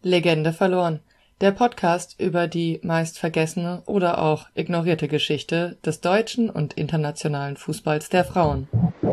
Legende verloren. Der Podcast über die meist vergessene oder auch ignorierte Geschichte des deutschen und internationalen Fußballs der Frauen.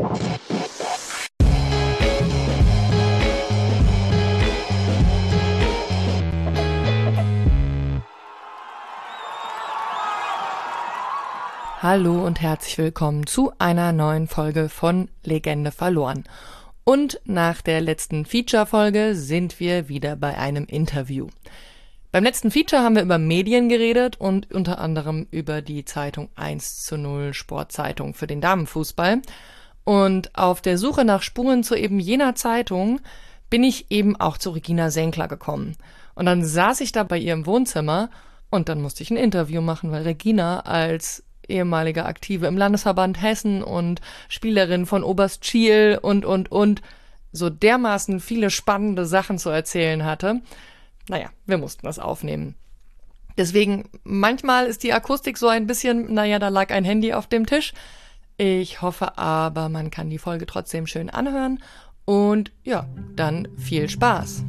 Hallo und herzlich willkommen zu einer neuen Folge von Legende verloren. Und nach der letzten Feature-Folge sind wir wieder bei einem Interview. Beim letzten Feature haben wir über Medien geredet und unter anderem über die Zeitung 1:0 Sportzeitung für den Damenfußball. Und auf der Suche nach Spuren zu eben jener Zeitung bin ich eben auch zu Regina Senkler gekommen. Und dann saß ich da bei ihr im Wohnzimmer und dann musste ich ein Interview machen, weil Regina als ehemalige Aktive im Landesverband Hessen und Spielerin von Oberst Schiel und so dermaßen viele spannende Sachen zu erzählen hatte. Naja, wir mussten das aufnehmen. Deswegen, manchmal ist die Akustik so ein bisschen, da lag ein Handy auf dem Tisch. Ich hoffe aber, man kann die Folge trotzdem schön anhören. Und ja, dann viel Spaß.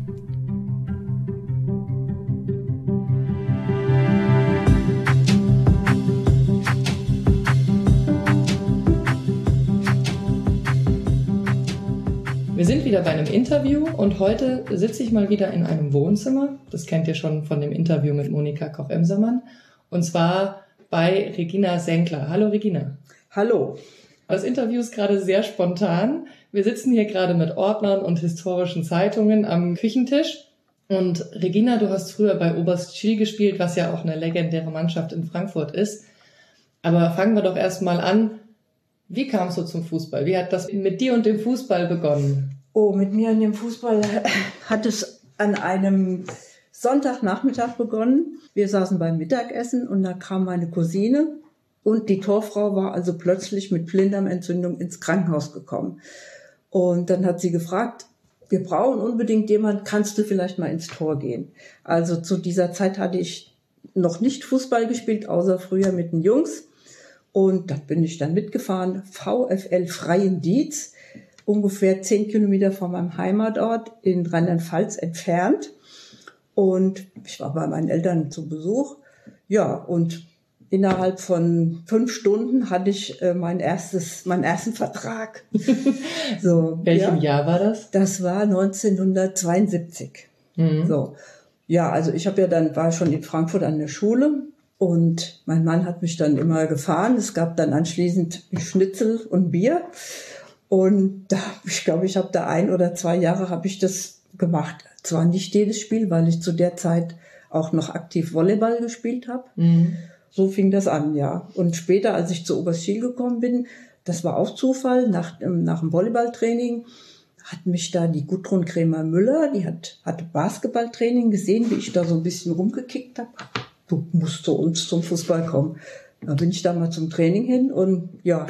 Wir sind wieder bei einem Interview und heute sitze ich mal wieder in einem Wohnzimmer. Das kennt ihr schon von dem Interview mit Monika Koch-Emsermann. Und zwar bei Regina Senkler. Hallo Regina. Hallo. Das Interview ist gerade sehr spontan. Wir sitzen hier gerade mit Ordnern und historischen Zeitungen am Küchentisch. Und Regina, du hast früher bei Oberst Schiel gespielt, was ja auch eine legendäre Mannschaft in Frankfurt ist. Aber fangen wir doch erst mal an. Wie kamst du zum Fußball? Wie hat das mit dir und dem Fußball begonnen? Oh, mit mir und dem Fußball hat es an einem Sonntagnachmittag begonnen. Wir saßen beim Mittagessen und da kam meine Cousine und die Torfrau war also plötzlich mit Blinddarmentzündung ins Krankenhaus gekommen. Und dann hat sie gefragt, wir brauchen unbedingt jemand, kannst du vielleicht mal ins Tor gehen? Also zu dieser Zeit hatte ich noch nicht Fußball gespielt, außer früher mit den Jungs. Und da bin ich dann mitgefahren, VfL Freiendietz, ungefähr 10 Kilometer von meinem Heimatort in Rheinland-Pfalz entfernt. Und ich war bei meinen Eltern zu Besuch. Ja, und innerhalb von 5 Stunden hatte ich meinen ersten Vertrag. So, Welchem Jahr war das? Das war 1972. Mhm. So. Ja, also ich war schon in Frankfurt an der Schule. Und mein Mann hat mich dann immer gefahren. Es gab dann anschließend Schnitzel und Bier. Und ich glaube, ich habe da 1 oder 2 Jahre habe ich das gemacht. Zwar nicht jedes Spiel, weil ich zu der Zeit auch noch aktiv Volleyball gespielt habe. Mhm. So fing das an, ja. Und später, als ich zu Oberst Schiel gekommen bin, das war auch Zufall, nach dem Volleyballtraining hat mich da die Gudrun Krämer-Müller, die hatte Basketballtraining gesehen, wie ich da so ein bisschen rumgekickt habe. Du musst zu uns zum Fußball kommen. Da bin ich da mal zum Training hin und ja,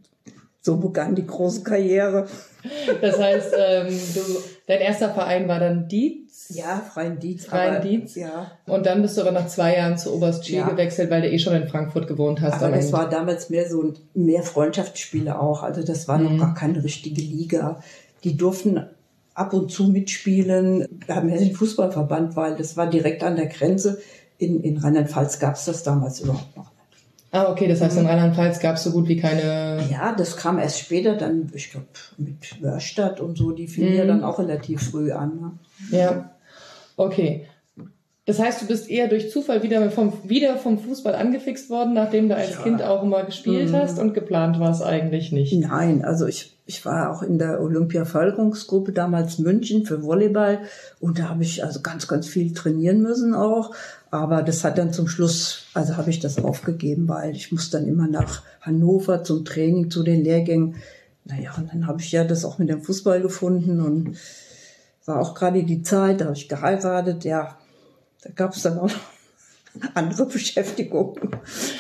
so begann die große Karriere. Das heißt, dein erster Verein war dann Dietz? Ja, Freiendietz. Freiendietz. Ja. Und dann bist du aber nach 2 Jahren zu Oberst Schiel gewechselt, weil du schon in Frankfurt gewohnt hast. Aber das war damals mehr Freundschaftsspiele auch. Also das war noch gar keine richtige Liga. Die durften ab und zu mitspielen. Wir haben ja den Fußballverband, weil das war direkt an der Grenze. In Rheinland-Pfalz gab es das damals überhaupt noch nicht. Ah, okay, das heißt, in Rheinland-Pfalz gab es so gut wie keine... Ja, das kam erst später, dann, ich glaube, mit Wörstadt und so, die fingen ja dann auch relativ früh an. Ne? Ja, okay. Das heißt, du bist eher durch Zufall wieder vom Fußball angefixt worden, nachdem du als Kind auch immer gespielt hast und geplant war es eigentlich nicht? Nein, also ich war auch in der Olympia-Förderungsgruppe damals München für Volleyball und da habe ich also ganz, ganz viel trainieren müssen auch. Aber das hat dann zum Schluss, also habe ich das aufgegeben, weil ich muss dann immer nach Hannover zum Training, zu den Lehrgängen. Naja, und dann habe ich ja das auch mit dem Fußball gefunden und war auch gerade die Zeit, da habe ich geheiratet, ja. Da gab es dann auch andere Beschäftigungen.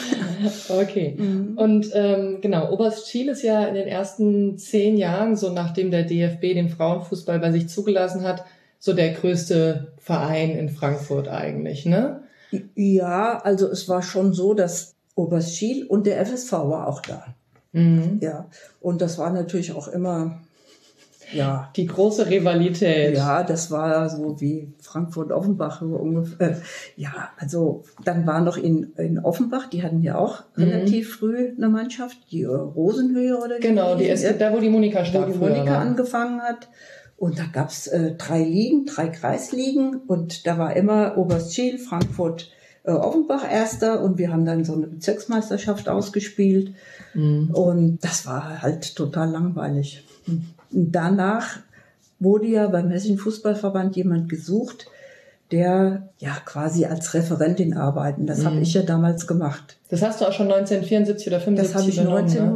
Okay. Und genau, Oberst Schiel ist ja in den ersten 10 Jahren, so nachdem der DFB den Frauenfußball bei sich zugelassen hat, so der größte Verein in Frankfurt eigentlich, ne? Ja, also es war schon so, dass Oberst Schiel und der FSV war auch da. Mhm. Ja, und das war natürlich auch immer Ja. Die große Rivalität. Ja, das war so wie Frankfurt-Offenbach ungefähr. Ja, also dann war noch in Offenbach, die hatten ja auch relativ früh eine Mannschaft, die Rosenhöhe oder wie. Genau, da wo die Monika stark wo die Monika angefangen hat. Und da gab's 3 Ligen, 3 Kreisligen und da war immer Oberstschil, Frankfurt, Offenbach Erster und wir haben dann so eine Bezirksmeisterschaft ausgespielt und das war halt total langweilig. Und danach wurde ja beim Hessischen Fußballverband jemand gesucht, der ja quasi als Referentin arbeiten. Das habe ich ja damals gemacht. Das hast du auch schon 1974 oder 75 Das habe ich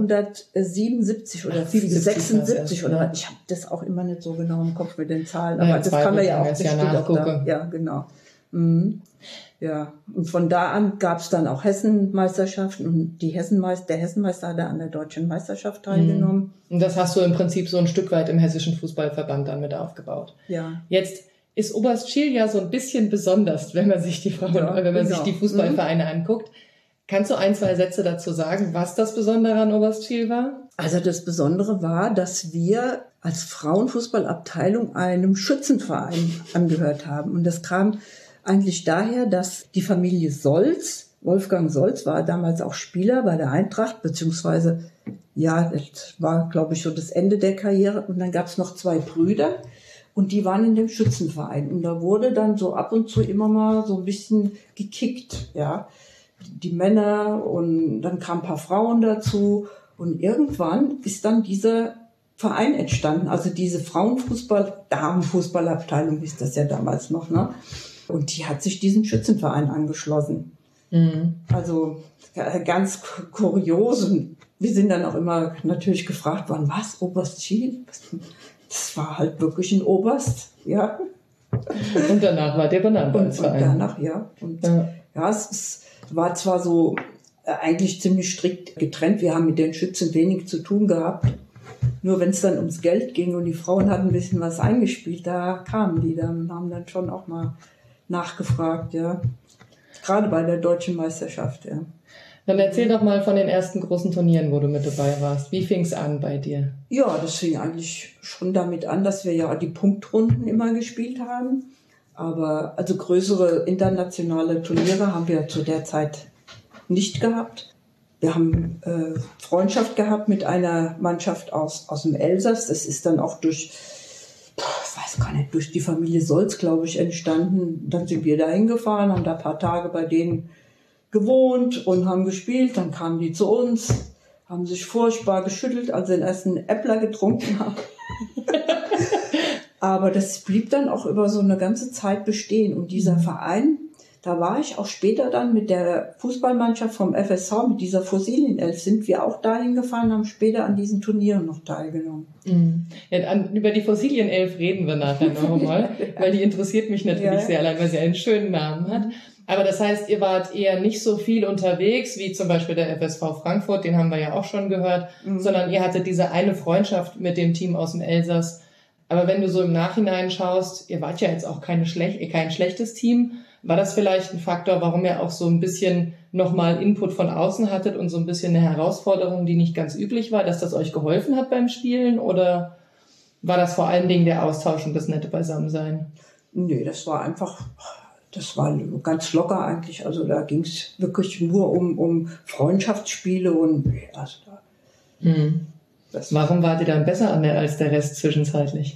1977 oder 76 oder ich habe das auch immer nicht so genau im Kopf mit den Zahlen, aber das kann man ja auch bestimmt auch da. Ja, genau. Ja, und von da an gab es dann auch Hessenmeisterschaften und der Hessenmeister hat an der deutschen Meisterschaft teilgenommen. Und das hast du im Prinzip so ein Stück weit im Hessischen Fußballverband dann mit aufgebaut. Ja. Jetzt ist Oberstschil ja so ein bisschen besonders, wenn man sich die sich die Fußballvereine anguckt. Kannst du 1, 2 Sätze dazu sagen, was das Besondere an Oberstschil war? Also das Besondere war, dass wir als Frauenfußballabteilung einem Schützenverein angehört haben. Und das kam eigentlich daher, dass die Familie Solz, Wolfgang Solz war damals auch Spieler bei der Eintracht, beziehungsweise, ja, das war, glaube ich, so das Ende der Karriere. Und dann gab es noch 2 Brüder und die waren in dem Schützenverein. Und da wurde dann so ab und zu immer mal so ein bisschen gekickt, ja. Die Männer und dann kamen ein paar Frauen dazu. Und irgendwann ist dann dieser Verein entstanden, also diese Damenfußballabteilung hieß das ja damals noch, ne? Und die hat sich diesem Schützenverein angeschlossen. Also ganz kurios. Und wir sind dann auch immer natürlich gefragt worden, was, Oberstschil? Das war halt wirklich ein Oberst, ja. Und danach war der benannt als Verein. Und danach, ja. Und ja, es war zwar so eigentlich ziemlich strikt getrennt. Wir haben mit den Schützen wenig zu tun gehabt. Nur wenn es dann ums Geld ging und die Frauen hatten ein bisschen was eingespielt, da kamen die dann und haben dann schon auch mal nachgefragt, ja. Gerade bei der deutschen Meisterschaft, ja. Dann erzähl doch mal von den ersten großen Turnieren, wo du mit dabei warst. Wie fing es an bei dir? Ja, das fing eigentlich schon damit an, dass wir ja die Punktrunden immer gespielt haben. Aber also größere internationale Turniere haben wir zu der Zeit nicht gehabt. Wir haben Freundschaft gehabt mit einer Mannschaft aus dem Elsass. Das ist dann auch durch die Familie Solz, glaube ich, entstanden. Dann sind wir da hingefahren, haben da ein paar Tage bei denen gewohnt und haben gespielt. Dann kamen die zu uns, haben sich furchtbar geschüttelt, als sie den ersten Äppler getrunken haben. Aber das blieb dann auch über so eine ganze Zeit bestehen. Und dieser Verein, da war ich auch später dann mit der Fußballmannschaft vom FSV, mit dieser Fossilien-Elf, sind wir auch dahin gefahren, haben später an diesen Turnieren noch teilgenommen. Ja, über die Fossilien-Elf reden wir nachher noch mal, weil die interessiert mich natürlich sehr, allein weil sie einen schönen Namen hat. Aber das heißt, ihr wart eher nicht so viel unterwegs, wie zum Beispiel der FSV Frankfurt, den haben wir ja auch schon gehört, sondern ihr hattet diese eine Freundschaft mit dem Team aus dem Elsass. Aber wenn du so im Nachhinein schaust, ihr wart ja jetzt auch kein schlechtes Team. War das vielleicht ein Faktor, warum ihr auch so ein bisschen nochmal Input von außen hattet und so ein bisschen eine Herausforderung, die nicht ganz üblich war, dass das euch geholfen hat beim Spielen? Oder war das vor allen Dingen der Austausch und das nette Beisammensein? Nee, das war ganz locker eigentlich. Also da ging es wirklich nur um Freundschaftsspiele und also Warum wart ihr dann besser als der Rest zwischenzeitlich?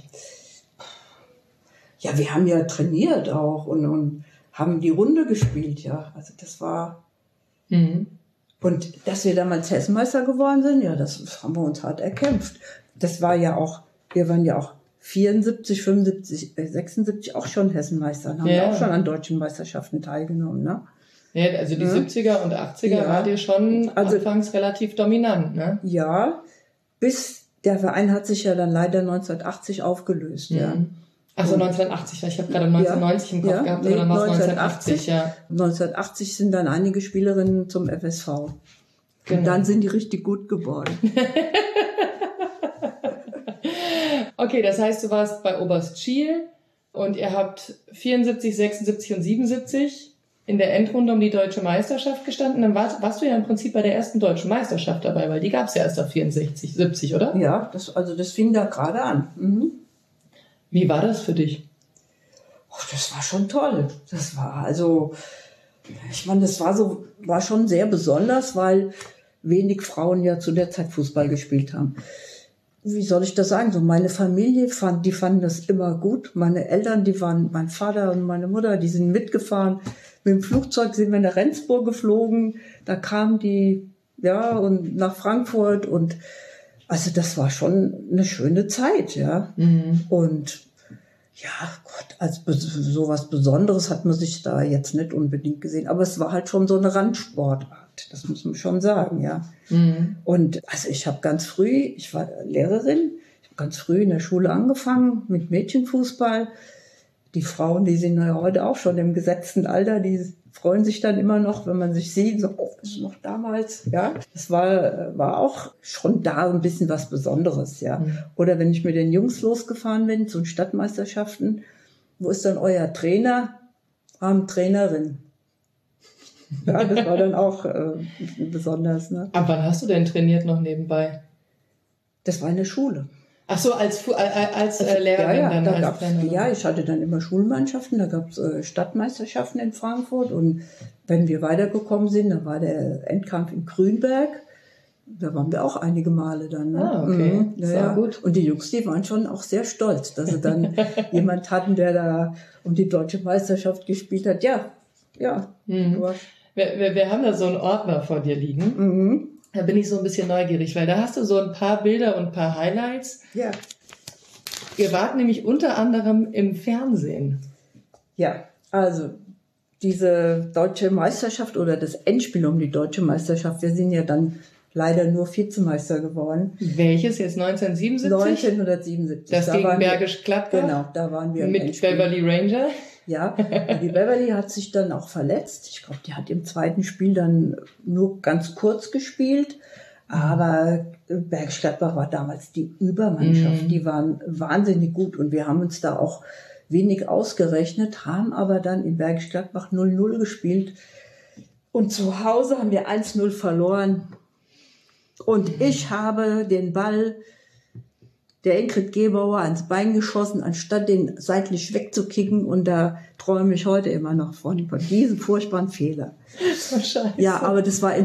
Ja, wir haben ja trainiert auch und haben die Runde gespielt, ja. Also das war... Und dass wir damals Hessenmeister geworden sind, ja, das haben wir uns hart erkämpft. Das war ja auch, wir waren ja auch 74, 75, 76 auch schon Hessenmeister und haben ja auch schon an deutschen Meisterschaften teilgenommen, ne? Ja, also die 70er und 80er wart ihr schon anfangs relativ dominant, ne? Ja, bis der Verein hat sich ja dann leider 1980 aufgelöst, ja. Also 1980, ich habe gerade 1990 im Kopf gehabt, oder dann war es 1980, ja. 1980 sind dann einige Spielerinnen zum FSV. Genau. Und dann sind die richtig gut geworden. Okay, das heißt, du warst bei Oberstschil und ihr habt 74, 76 und 77 in der Endrunde um die deutsche Meisterschaft gestanden. Dann warst du ja im Prinzip bei der ersten deutschen Meisterschaft dabei, weil die gab es ja erst ab 64, 70, oder? Ja, das fing da gerade an. Mhm. Wie war das für dich? Oh, das war schon toll. Das war schon sehr besonders, weil wenig Frauen ja zu der Zeit Fußball gespielt haben. Wie soll ich das sagen? So meine Familie fanden das immer gut. Meine Eltern, mein Vater und meine Mutter, die sind mitgefahren. Mit dem Flugzeug sind wir nach Rendsburg geflogen. Da kamen die, ja, und nach Frankfurt und also das war schon eine schöne Zeit, ja. Mhm. Und ja, Gott, als sowas Besonderes hat man sich da jetzt nicht unbedingt gesehen. Aber es war halt schon so eine Randsportart. Das muss man schon sagen, ja. Mhm. Und also ich war Lehrerin, ich habe ganz früh in der Schule angefangen mit Mädchenfußball. Die Frauen, die sind ja heute auch schon im gesetzten Alter, die freuen sich dann immer noch, wenn man sich sieht, so, oh, das ist noch damals, ja. Das war auch schon da ein bisschen was Besonderes, ja. Mhm. Oder wenn ich mit den Jungs losgefahren bin zu den Stadtmeisterschaften, wo ist dann euer Trainer? Trainerin. Ja, das war dann auch besonders, ne. Ab wann hast du denn trainiert noch nebenbei? Das war in der Schule. Ach so, als Lehrerin dann Trainer. Ja, ich hatte dann immer Schulmannschaften, da gab es Stadtmeisterschaften in Frankfurt und wenn wir weitergekommen sind, dann war der Endkampf in Grünberg, da waren wir auch einige Male dann. Ne? Ah, okay, ja. Gut. Und die Jungs, die waren schon auch sehr stolz, dass sie dann jemand hatten, der da um die deutsche Meisterschaft gespielt hat. Ja. Mhm. Wir haben da so einen Ordner vor dir liegen. Mhm. Da bin ich so ein bisschen neugierig, weil da hast du so ein paar Bilder und ein paar Highlights. Ja. Ihr wart nämlich unter anderem im Fernsehen. Ja, also diese deutsche Meisterschaft oder das Endspiel um die deutsche Meisterschaft, wir sind ja dann leider nur Vizemeister geworden. Welches jetzt, 1977? 1977. Das gegen Bergisch Gladbach? Genau, da waren wir mit Beverly Ranger? Ja, die Beverly hat sich dann auch verletzt. Ich glaube, die hat im zweiten Spiel dann nur ganz kurz gespielt. Aber Bergisch Gladbach war damals die Übermannschaft. Die waren wahnsinnig gut und wir haben uns da auch wenig ausgerechnet, haben aber dann in Bergisch Gladbach 0-0 gespielt. Und zu Hause haben wir 1-0 verloren. Und ich habe den Ball der Ingrid Gebauer ans Bein geschossen, anstatt den seitlich wegzukicken. Und da träume ich heute immer noch von diesem furchtbaren Fehler. Oh, Scheiße. Ja, aber das war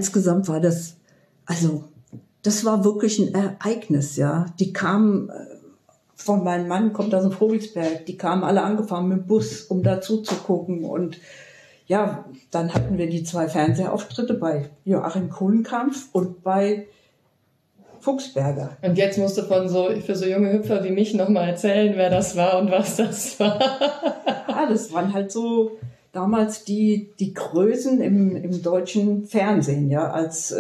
wirklich ein Ereignis, ja. Die kamen, von meinem Mann kommt aus dem Vogelsberg, die kamen alle angefahren mit dem Bus, um dazu zu gucken. Und ja, dann hatten wir die 2 Fernsehauftritte bei Joachim Kuhlenkampf und bei Fuchsberger. Und jetzt musst du für so junge Hüpfer wie mich nochmal erzählen, wer das war und was das war. Ja, das waren halt so damals die Größen im deutschen Fernsehen, ja, als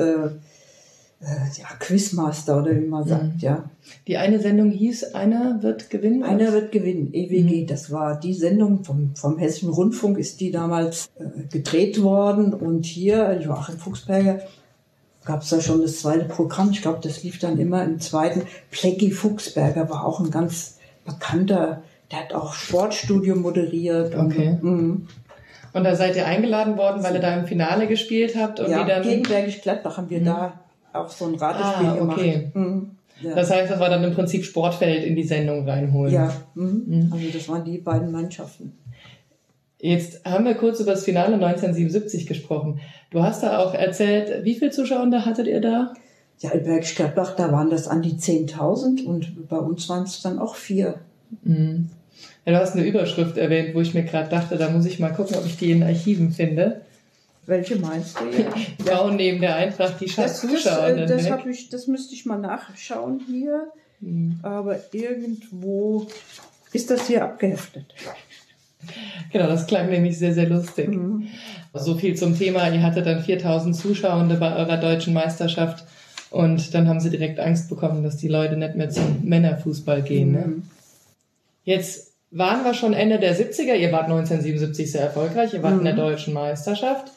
Quizmaster oder wie man sagt, ja. Die eine Sendung hieß Einer wird gewinnen? Einer wird gewinnen, EWG. Das war die Sendung vom Hessischen Rundfunk, ist die damals gedreht worden. Und hier, Joachim Fuchsberger, gab es da schon das zweite Programm. Ich glaube, das lief dann immer im zweiten. Plecki Fuchsberger war auch ein ganz bekannter, der hat auch Sportstudio moderiert. Okay. Und da seid ihr eingeladen worden, weil ihr da im Finale gespielt habt? Und ja, gegen Bergisch Gladbach haben wir da auch so ein Ratespiel gemacht. Ja. Das heißt, das war dann im Prinzip Sportfeld in die Sendung reinholen. Ja, also das waren die beiden Mannschaften. Jetzt haben wir kurz über das Finale 1977 gesprochen. Du hast da auch erzählt, wie viele Zuschauer hattet ihr da? Ja, in Bergisch Gladbach, da waren das an die 10.000 und bei uns waren es dann auch 4. Mhm. Ja, du hast eine Überschrift erwähnt, wo ich mir gerade dachte, da muss ich mal gucken, ob ich die in den Archiven finde. Welche meinst du? Frauen neben der Eintracht, die Zuschauer. Das müsste ich mal nachschauen hier. Aber irgendwo ist das hier abgeheftet. Genau, das klang nämlich sehr, sehr lustig. So viel zum Thema, ihr hattet dann 4.000 Zuschauer bei eurer deutschen Meisterschaft und dann haben sie direkt Angst bekommen, dass die Leute nicht mehr zum Männerfußball gehen. Ne? Jetzt waren wir schon Ende der 70er, ihr wart 1977 sehr erfolgreich, ihr wart in der deutschen Meisterschaft,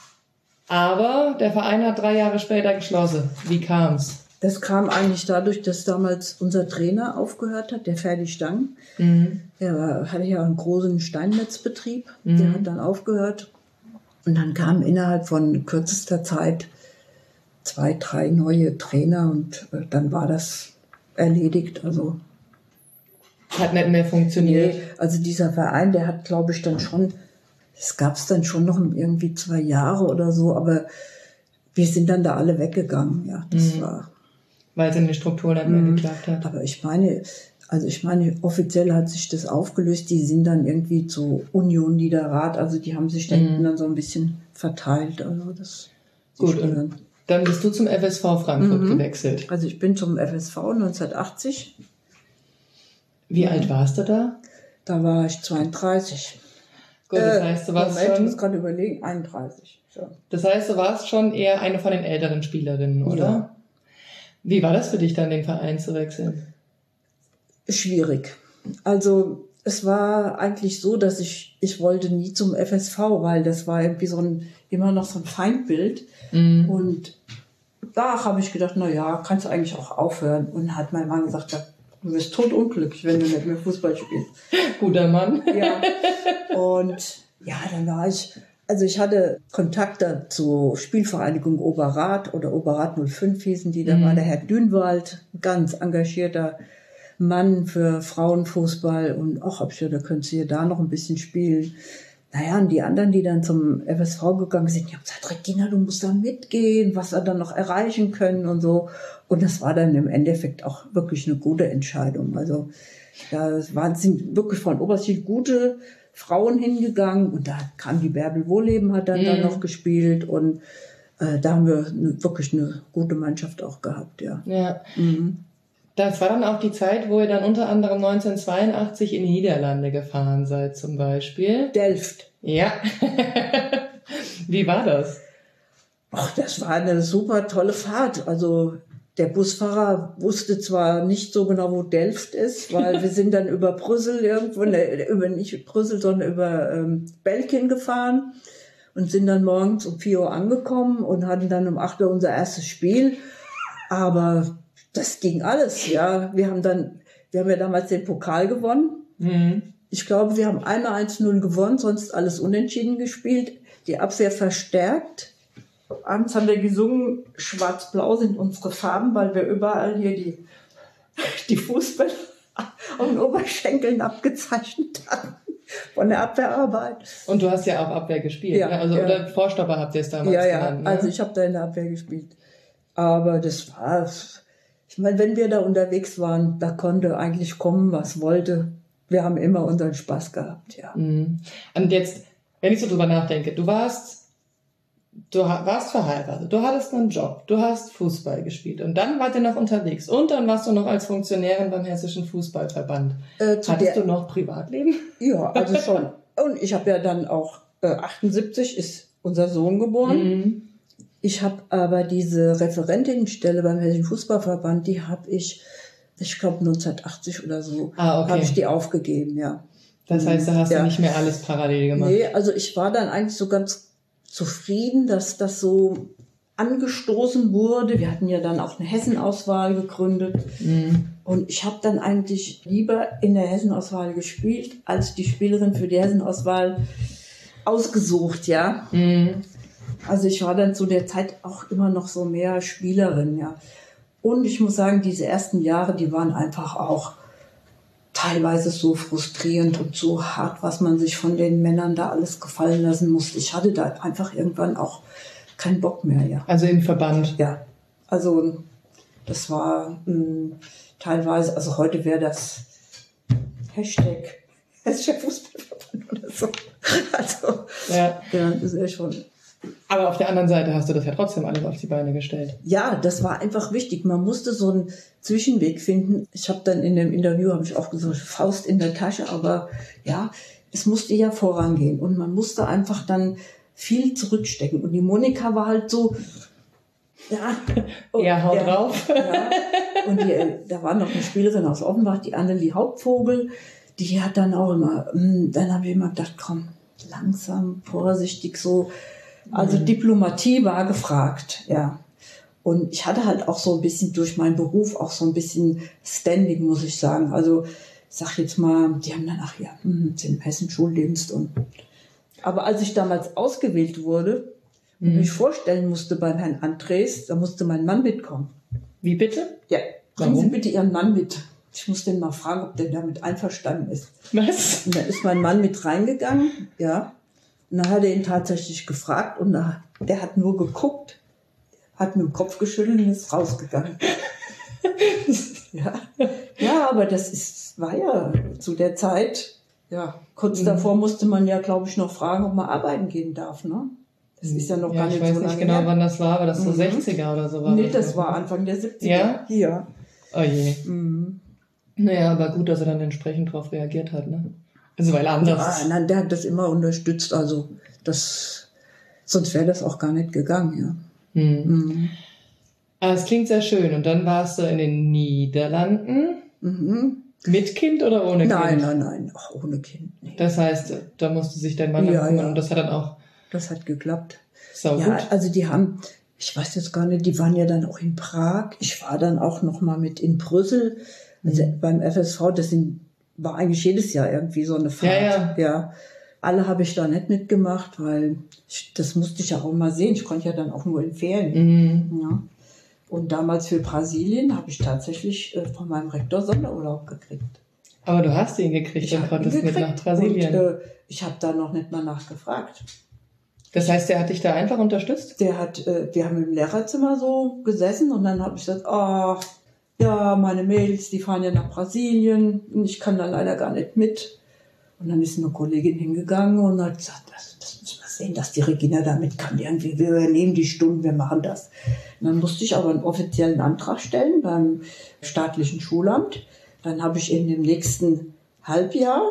aber der Verein hat 3 Jahre später geschlossen. Wie kam's? Das kam eigentlich dadurch, dass damals unser Trainer aufgehört hat, der Ferdi Stang. Der hatte ja einen großen Steinmetzbetrieb. Der hat dann aufgehört. Und dann kamen innerhalb von kürzester Zeit 2, 3 neue Trainer und dann war das erledigt. Also hat nicht mehr funktioniert. Nee, also dieser Verein, der hat, glaube ich, dann schon, es gab es dann schon noch irgendwie 2 Jahre oder so, aber wir sind dann da alle weggegangen. Ja, das war. Weil es in der Struktur nicht mehr geklappt hat. Aber ich meine, offiziell hat sich das aufgelöst. Die sind dann irgendwie zu Union Niederrad, also die haben sich da hinten dann so ein bisschen verteilt. Also das gut. Und dann bist du zum FSV Frankfurt gewechselt. Also ich bin zum FSV 1980. Wie alt warst du da? Da war ich 32. Gut, das heißt, du warst Moment, ich muss gerade überlegen, 31. So. Das heißt, du warst schon eher eine von den älteren Spielerinnen, oder? Ja. Wie war das für dich dann, den Verein zu wechseln? Schwierig. Also es war eigentlich so, dass ich wollte nie zum FSV, weil das war irgendwie immer noch so ein Feindbild. Und da habe ich gedacht, na ja, kannst du eigentlich auch aufhören. Und hat mein Mann gesagt, ja, du wirst totunglücklich, wenn du nicht mehr Fußball spielst. Guter Mann. Ja. Und ja, dann war ich hatte Kontakte zur Spielvereinigung Oberrat oder Oberrat 05 hießen die. Da war der Herr Dünwald, ein ganz engagierter Mann für Frauenfußball. Und auch hab ich gedacht, da könntest du hier da noch ein bisschen spielen. Naja, und die anderen, die dann zum FSV gegangen sind, die haben gesagt, Regina, du musst da mitgehen, was wir dann noch erreichen können und so. Und das war dann im Endeffekt auch wirklich eine gute Entscheidung. Also da sind wirklich von Oberschied gute Frauen hingegangen und da kam die Bärbel Wohleben, hat dann noch gespielt und da haben wir wirklich eine gute Mannschaft auch gehabt, ja. Ja. Das war dann auch die Zeit, wo ihr dann unter anderem 1982 in die Niederlande gefahren seid, zum Beispiel. Delft. Ja. Wie war das? Ach, das war eine super tolle Fahrt. Also der Busfahrer wusste zwar nicht so genau, wo Delft ist, weil wir sind dann über Brüssel irgendwo, nicht Brüssel, sondern über Belgien gefahren und sind dann morgens um 4 Uhr angekommen und hatten dann um 8 Uhr unser erstes Spiel. Aber das ging alles, ja. Wir haben ja damals den Pokal gewonnen. Ich glaube, wir haben einmal 1-0 gewonnen, sonst alles unentschieden gespielt. Die Abwehr verstärkt. Abends haben wir gesungen, schwarz-blau sind unsere Farben, weil wir überall hier die Fußbälle auf den Oberschenkeln abgezeichnet hatten von der Abwehrarbeit. Und du hast ja auch Abwehr gespielt, ja, ne? Also, ja. Oder Vorstopper habt ihr es damals genannt, ne? Also ich habe da in der Abwehr gespielt. Aber das war, ich meine, wenn wir da unterwegs waren, da konnte eigentlich kommen, was wollte. Wir haben immer unseren Spaß gehabt, ja. Und jetzt, wenn ich so drüber nachdenke, du warst verheiratet, du hattest einen Job, du hast Fußball gespielt und dann wart ihr noch unterwegs und dann warst du noch als Funktionärin beim Hessischen Fußballverband. Hattest du noch Privatleben? Ja, also schon. Und ich habe ja dann auch, 78 ist unser Sohn geboren. Ich habe aber diese Referentinnenstelle beim Hessischen Fußballverband, die habe ich glaube 1980 oder so, habe ich die aufgegeben, ja. Das heißt, da hast du nicht mehr alles parallel gemacht? Nee, also ich war dann eigentlich so ganz zufrieden, dass das so angestoßen wurde. Wir hatten ja dann auch eine Hessenauswahl gegründet. Und ich habe dann eigentlich lieber in der Hessenauswahl gespielt, als die Spielerin für die Hessenauswahl ausgesucht, ja. Also ich war dann zu der Zeit auch immer noch so mehr Spielerin, ja. Und ich muss sagen, diese ersten Jahre, die waren einfach auch teilweise so frustrierend und so hart, was man sich von den Männern da alles gefallen lassen musste. Ich hatte da einfach irgendwann auch keinen Bock mehr, ja. Also im Verband? Ja, also das war teilweise, also heute wäre das Hashtag Hessischer Fußballverband oder so. Also, ja, das wäre schon. Aber auf der anderen Seite hast du das ja trotzdem alles auf die Beine gestellt. Ja, das war einfach wichtig. Man musste so einen Zwischenweg finden. Ich habe dann in dem Interview, habe ich auch gesagt, Faust in der Tasche, aber ja, es musste ja vorangehen und man musste einfach dann viel zurückstecken. Und die Monika war halt so, ja. Ja, haut drauf. Ja. Und da war noch eine Spielerin aus Offenbach, die Annelie Hauptvogel, die hat dann auch immer, dann habe ich immer gedacht, komm, langsam, vorsichtig so. Also Diplomatie war gefragt, ja. Und ich hatte halt auch so ein bisschen durch meinen Beruf auch so ein bisschen Standing, muss ich sagen. Also ich sag jetzt mal, die haben dann, sind im Hessen Schuldienst und Aber als ich damals ausgewählt wurde und mich vorstellen musste beim Herrn Andres, da musste mein Mann mitkommen. Wie bitte? Ja, bringen Warum? Sie bitte Ihren Mann mit. Ich muss den mal fragen, ob der damit einverstanden ist. Was? Und da ist mein Mann mit reingegangen, ja. Und dann hat er ihn tatsächlich gefragt und der hat nur geguckt, hat mit dem Kopf geschüttelt und ist rausgegangen. Ja, aber war ja zu der Zeit, ja, kurz davor musste man ja, glaube ich, noch fragen, ob man arbeiten gehen darf, ne? Das ist ja noch gar nicht so lange. Ich weiß nicht genau, wann das war, aber das so 60er oder so war. Nee, das war Anfang der 70er. Ja? Hier. Oh je. Naja, aber gut, dass er dann entsprechend darauf reagiert hat, ne? Also, weil anders. Ja, nein, der hat das immer unterstützt, also sonst wäre das auch gar nicht gegangen, ja. Aber es klingt sehr schön. Und dann warst du in den Niederlanden. Mit Kind oder ohne Kind? Nein, ach, ohne Kind. Nee. Das heißt, da musste sich dein Mann kümmern und das hat dann auch... Das hat geklappt. Sau ja, gut. also die haben, ich weiß jetzt gar nicht, die waren ja dann auch in Prag. Ich war dann auch noch mal mit in Brüssel. Also beim FSV, war eigentlich jedes Jahr irgendwie so eine Fahrt. Ja. Alle habe ich da nicht mitgemacht, weil das musste ich ja auch mal sehen. Ich konnte ja dann auch nur in Ferien. Ja. Und damals für Brasilien habe ich tatsächlich von meinem Rektor Sonderurlaub gekriegt. Aber du hast ihn gekriegt und konntest mit nach Brasilien. Und, ich habe da noch nicht mal nachgefragt. Das heißt, der hat dich da einfach unterstützt? Wir haben im Lehrerzimmer so gesessen und dann habe ich gesagt, ja, meine Mädels, die fahren ja nach Brasilien und ich kann da leider gar nicht mit. Und dann ist eine Kollegin hingegangen und hat gesagt, das müssen wir sehen, dass die Regina da mit kann. Irgendwie, wir übernehmen die Stunden, wir machen das. Und dann musste ich aber einen offiziellen Antrag stellen beim staatlichen Schulamt. Dann habe ich in dem nächsten Halbjahr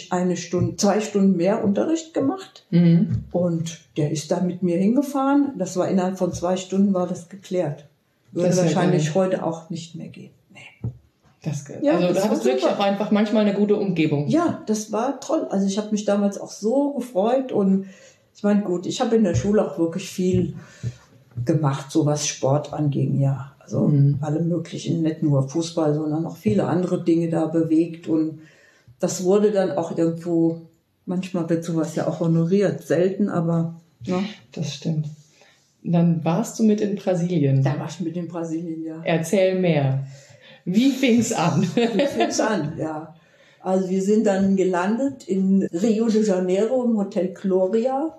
2 Stunden mehr Unterricht gemacht. Und der ist da mit mir hingefahren. Das war innerhalb von 2 Stunden war das geklärt. Würde wahrscheinlich heute auch nicht mehr gehen. Nee. Also da hattest du wirklich auch einfach manchmal eine gute Umgebung. Ja, das war toll. Also ich habe mich damals auch so gefreut und ich meine, gut, ich habe in der Schule auch wirklich viel gemacht, so was Sport anging, ja. Also alle möglichen, nicht nur Fußball, sondern auch viele andere Dinge da bewegt und das wurde dann auch irgendwo, manchmal wird sowas ja auch honoriert, selten, aber... Ne? Das stimmt. Dann warst du mit in Brasilien. Da war ich mit in Brasilien, ja. Erzähl mehr. Wie fing's an? Ja. Also wir sind dann gelandet in Rio de Janeiro im Hotel Gloria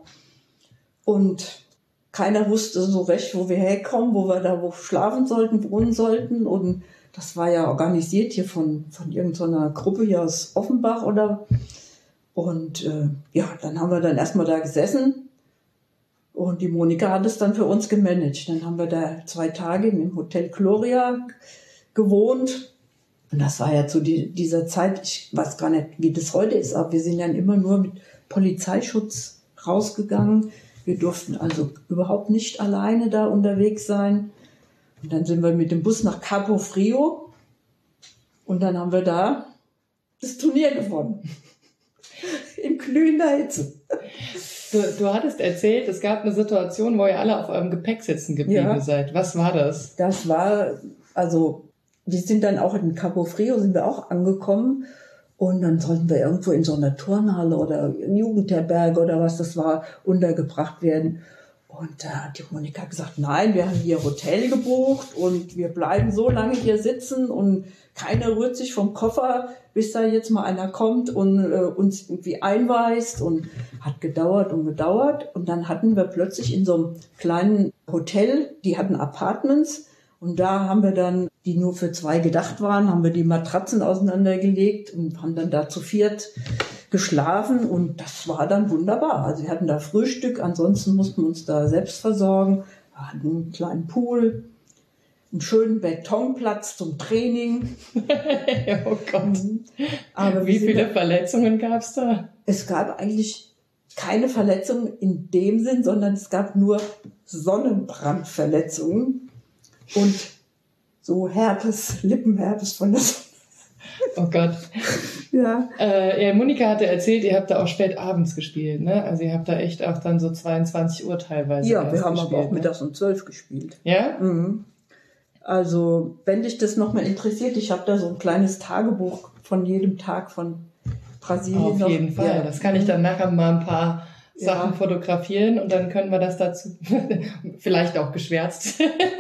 und keiner wusste so recht, wo wir herkommen, wo wir da schlafen sollten, wohnen sollten und das war ja organisiert hier von irgendeiner Gruppe hier aus Offenbach und dann haben wir dann erstmal da gesessen und die Monika hat es dann für uns gemanagt. Dann haben wir da 2 Tage im Hotel Gloria gewohnt und das war ja zu dieser Zeit, ich weiß gar nicht, wie das heute ist, aber wir sind dann immer nur mit Polizeischutz rausgegangen. Wir durften also überhaupt nicht alleine da unterwegs sein. Und dann sind wir mit dem Bus nach Cabo Frio und dann haben wir da das Turnier gewonnen. In glühender Hitze. Du hattest erzählt, es gab eine Situation, wo ihr alle auf eurem Gepäck sitzen geblieben seid. Was war das? Das war, also wir sind dann auch in Cabo Frio, sind wir auch angekommen und dann sollten wir irgendwo in so einer Turnhalle oder Jugendherberge oder was das war, untergebracht werden. Und da hat die Monika gesagt, nein, wir haben hier Hotel gebucht und wir bleiben so lange hier sitzen und keiner rührt sich vom Koffer, bis da jetzt mal einer kommt und uns irgendwie einweist und hat gedauert. Und dann hatten wir plötzlich in so einem kleinen Hotel, die hatten Apartments und da haben wir dann, die nur für 2 gedacht waren, haben wir die Matratzen auseinandergelegt und haben dann da zu 4 geschlafen und das war dann wunderbar. Also wir hatten da Frühstück, ansonsten mussten wir uns da selbst versorgen. Wir hatten einen kleinen Pool, einen schönen Betonplatz zum Training. Oh Gott. Aber wie viele Verletzungen gab's da? Es gab eigentlich keine Verletzungen in dem Sinn, sondern es gab nur Sonnenbrandverletzungen und so Lippenherpes von der Sonne. Oh Gott. Ja. Monika hatte erzählt, ihr habt da auch spät abends gespielt, ne? Also ihr habt da echt auch dann so 22 Uhr teilweise Ja, wir haben gespielt, aber auch mittags um 12 gespielt. Ja? Mhm. Also, wenn dich das nochmal interessiert, ich habe da so ein kleines Tagebuch von jedem Tag von Brasilien. Auf jeden Fall. Ja. Das kann ich dann nachher mal ein paar Sachen fotografieren und dann können wir das dazu vielleicht auch geschwärzt.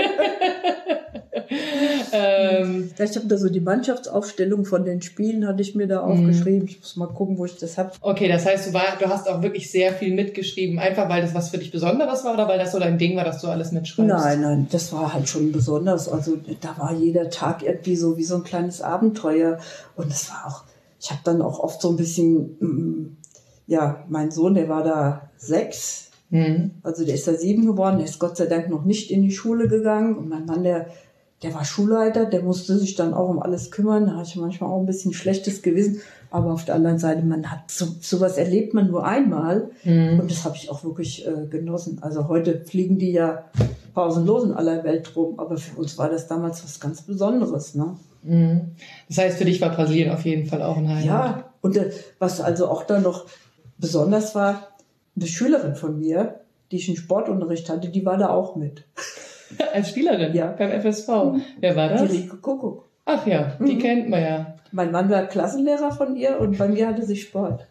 Ich habe da so die Mannschaftsaufstellung von den Spielen, hatte ich mir da aufgeschrieben. Ich muss mal gucken, wo ich das habe. Okay, das heißt, du hast auch wirklich sehr viel mitgeschrieben, einfach weil das was für dich Besonderes war oder weil das so dein Ding war, dass du alles mitschreibst? Nein, das war halt schon besonders. Also da war jeder Tag irgendwie so wie so ein kleines Abenteuer. Und es war auch, ich habe dann auch oft so ein bisschen, mein Sohn, der war da 6. Also der ist da 7 geworden, der ist Gott sei Dank noch nicht in die Schule gegangen. Und mein Mann, der war Schulleiter, der musste sich dann auch um alles kümmern. Da hatte ich manchmal auch ein bisschen schlechtes Gewissen. Aber auf der anderen Seite, man hat sowas erlebt man nur einmal. Und das habe ich auch wirklich genossen. Also heute fliegen die ja pausenlos in aller Welt rum. Aber für uns war das damals was ganz Besonderes. Ne? Das heißt, für dich war Brasilien auf jeden Fall auch ein Highlight. Ja, und was also auch dann noch besonders war, eine Schülerin von mir, die ich einen Sportunterricht hatte, die war da auch mit. Als Spielerin? Ja. Beim FSV. Wer war das? Die Rike Kuckuck. Ach ja, die kennt man ja. Mein Mann war Klassenlehrer von ihr und bei mir hatte sie Sport.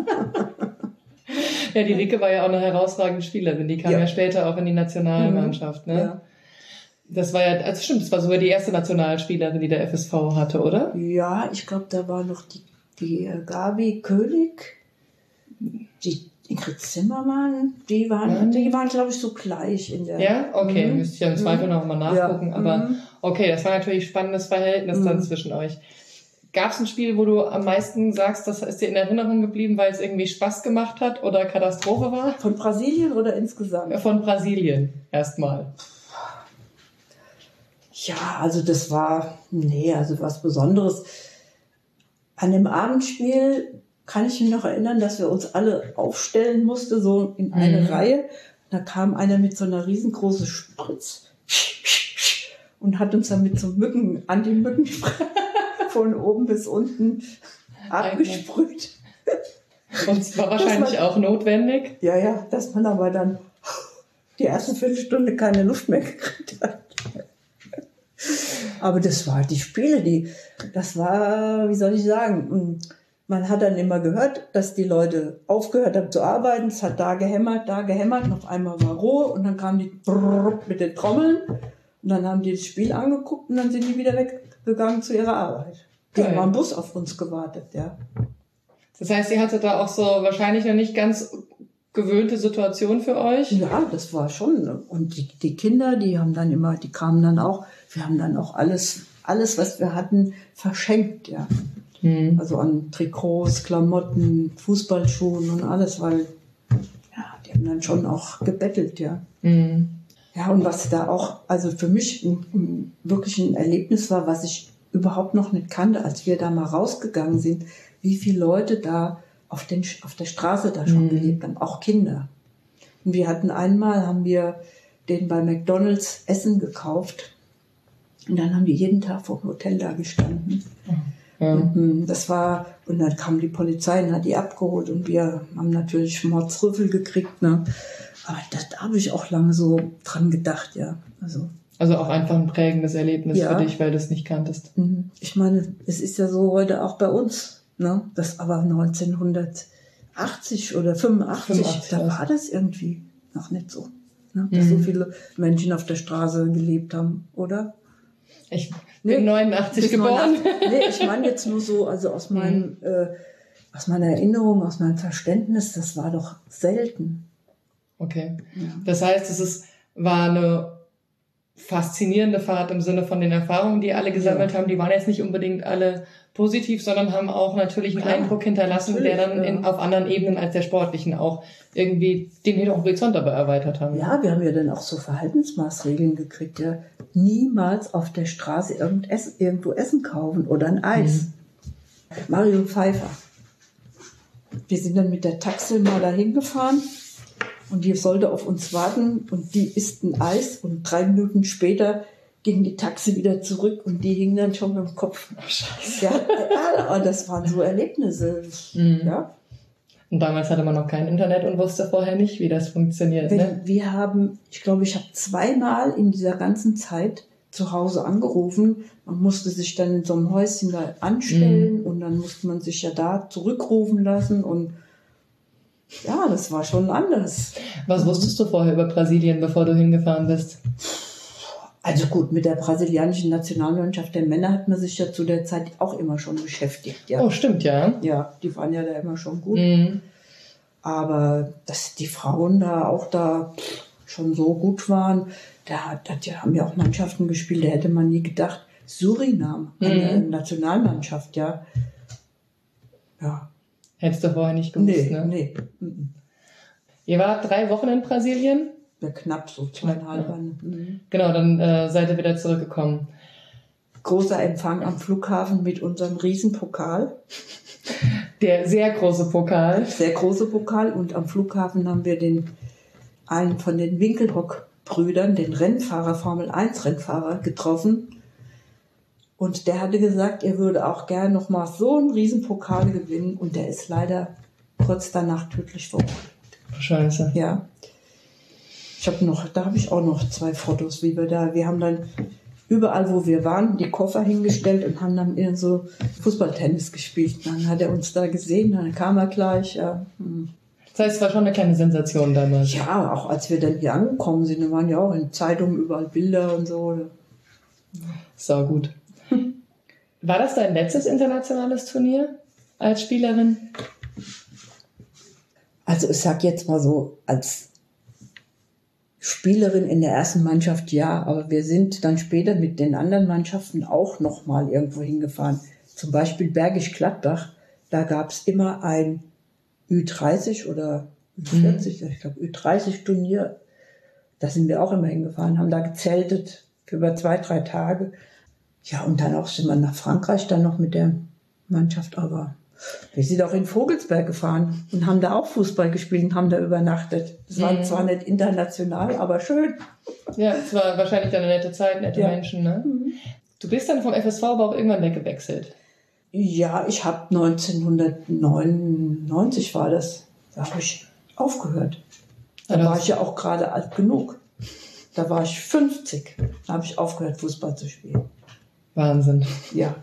Ja, die Rike war ja auch eine herausragende Spielerin. Die kam ja später auch in die Nationalmannschaft. Ne? Ja. Das war ja, also stimmt, das war sogar die erste Nationalspielerin, die der FSV hatte, oder? Ja, ich glaube, da war noch die Gabi König, die Ingrid Zimmermann, die waren, glaube ich, so gleich in der... Ja, okay, müsste ich ja im Zweifel noch mal nachgucken, aber okay, das war natürlich ein spannendes Verhältnis dann zwischen euch. Gab es ein Spiel, wo du am meisten sagst, das ist dir in Erinnerung geblieben, weil es irgendwie Spaß gemacht hat oder Katastrophe war? Von Brasilien oder insgesamt? Von Brasilien erstmal. Ja, also das war, was Besonderes. An dem Abendspiel kann ich mich noch erinnern, dass wir uns alle aufstellen mussten, so in eine Reihe. Da kam einer mit so einer riesengroßen Spritz und hat uns dann mit so Anti-Mückenspray von oben bis unten abgesprüht. Und es war wahrscheinlich auch notwendig? Ja, dass man aber dann die erste Viertelstunde keine Luft mehr gekriegt hat. Aber das war die Spiele, das war, wie soll ich sagen, man hat dann immer gehört, dass die Leute aufgehört haben zu arbeiten, es hat da gehämmert, und auf einmal war Ruhe und dann kamen die mit den Trommeln und dann haben die das Spiel angeguckt und dann sind die wieder weggegangen zu ihrer Arbeit. Die haben am Bus auf uns gewartet, ja. Das heißt, ihr hattet da auch so wahrscheinlich noch nicht ganz gewöhnte Situation für euch? Ja, das war schon. Und die Kinder, die kamen dann auch, wir haben dann auch alles, was wir hatten, verschenkt, ja. Also an Trikots, Klamotten, Fußballschuhen und alles, weil, die haben dann schon auch gebettelt, ja. Ja, und was da auch, also für mich wirklich ein Erlebnis war, was ich überhaupt noch nicht kannte, als wir da mal rausgegangen sind, wie viele Leute da auf der Straße da schon gelebt haben, auch Kinder. Und wir haben wir denen bei McDonald's Essen gekauft und dann haben die jeden Tag vor dem Hotel da gestanden. Und dann kam die Polizei und hat die abgeholt und wir haben natürlich Mordsrüffel gekriegt, ne? Aber da habe ich auch lange so dran gedacht, ja. Also auch einfach ein prägendes Erlebnis für dich, weil du es nicht kanntest. Ich meine, es ist ja so heute auch bei uns, ne? Das aber 1980 oder 85, da war das irgendwie noch nicht so, ne? Dass so viele Menschen auf der Straße gelebt haben, oder? Ich bin 89 geboren. Ich meine jetzt nur so, also aus meiner Erinnerung, aus meinem Verständnis, das war doch selten. Okay. Ja. Das heißt, war eine faszinierende Fahrt im Sinne von den Erfahrungen, die alle gesammelt haben. Die waren jetzt nicht unbedingt alle positiv, sondern haben auch natürlich einen Eindruck hinterlassen, der dann auf anderen Ebenen als der sportlichen auch irgendwie den Horizont dabei erweitert haben. Ja, wir haben ja dann auch so Verhaltensmaßregeln gekriegt, ja. Niemals auf der Straße irgendwo Essen kaufen oder ein Eis. Mario Pfeiffer. Wir sind dann mit der Taxe mal dahin gefahren und die sollte auf uns warten und die isst ein Eis und 3 Minuten später ging die Taxe wieder zurück und die hing dann schon mit dem Kopf. Oh, Scheiße. Ja, das waren so Erlebnisse. Ja. Und damals hatte man noch kein Internet und wusste vorher nicht, wie das funktioniert. Ich habe 2-mal in dieser ganzen Zeit zu Hause angerufen. Man musste sich dann in so einem Häuschen da anstellen und dann musste man sich ja da zurückrufen lassen und Ja, das war schon anders. Was wusstest du vorher über Brasilien, bevor du hingefahren bist? Also gut, mit der brasilianischen Nationalmannschaft der Männer hat man sich ja zu der Zeit auch immer schon beschäftigt. Ja. Oh, stimmt, ja. Ja, die waren ja da immer schon gut. Aber dass die Frauen da auch da schon so gut waren, die haben ja auch Mannschaften gespielt, da hätte man nie gedacht. Suriname, eine Nationalmannschaft, ja. Ja. Hättest du vorher nicht gewusst, ne? Nee. Ihr wart 3 Wochen in Brasilien? Ja, knapp so, 2,5. Genau, dann seid ihr wieder zurückgekommen. Großer Empfang am Flughafen mit unserem Riesenpokal. Der sehr große Pokal. Sehr große Pokal. Und am Flughafen haben wir einen von den Winkelhock-Brüdern, den Rennfahrer, Formel-1-Rennfahrer, getroffen. Und der hatte gesagt, er würde auch gerne noch mal so einen Riesenpokal gewinnen. Und der ist leider kurz danach tödlich verunglückt. Scheiße. Ja. Da habe ich auch noch 2 Fotos, wir haben dann überall, wo wir waren, die Koffer hingestellt und haben dann eher so Fußballtennis gespielt. Dann hat er uns da gesehen, dann kam er gleich. Ja. Das heißt, es war schon eine kleine Sensation damals. Ja, auch als wir dann hier angekommen sind, da waren ja auch in Zeitungen überall Bilder und so. So gut. War das dein letztes internationales Turnier als Spielerin? Also ich sag jetzt mal so, als Spielerin in der ersten Mannschaft ja, aber wir sind dann später mit den anderen Mannschaften auch noch mal irgendwo hingefahren. Zum Beispiel Bergisch Gladbach, da gab es immer ein Ü30 oder Ü40, ich glaube Ü30-Turnier. Da sind wir auch immer hingefahren, haben da gezeltet für über 2-3 Tage. Ja, und dann auch sind wir nach Frankreich dann noch mit der Mannschaft, aber wir sind auch in Vogelsberg gefahren und haben da auch Fußball gespielt und haben da übernachtet. Das war zwar nicht international, aber schön. Ja, es war wahrscheinlich dann eine nette Zeit, nette Menschen, ne? Du bist dann vom FSV aber auch irgendwann weggewechselt. Ja, ich habe 1999 war das. Da habe ich aufgehört. Da war ich ja auch gerade alt genug. Da war ich 50. Da habe ich aufgehört, Fußball zu spielen. Wahnsinn. Ja.